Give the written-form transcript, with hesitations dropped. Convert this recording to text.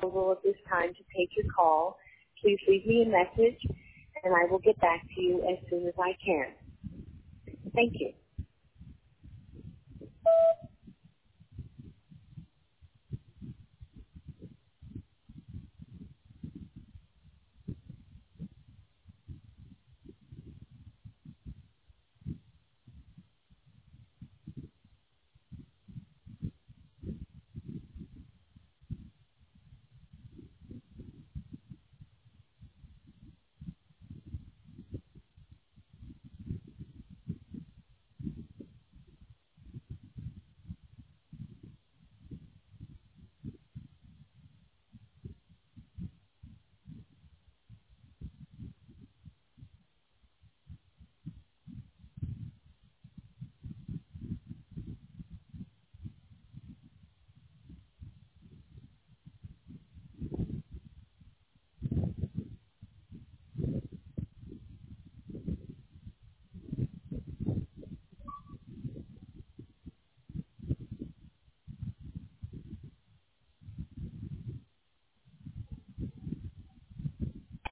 available at this time to take your call, please leave me a message, and I will get back to you as soon as I can. Thank you.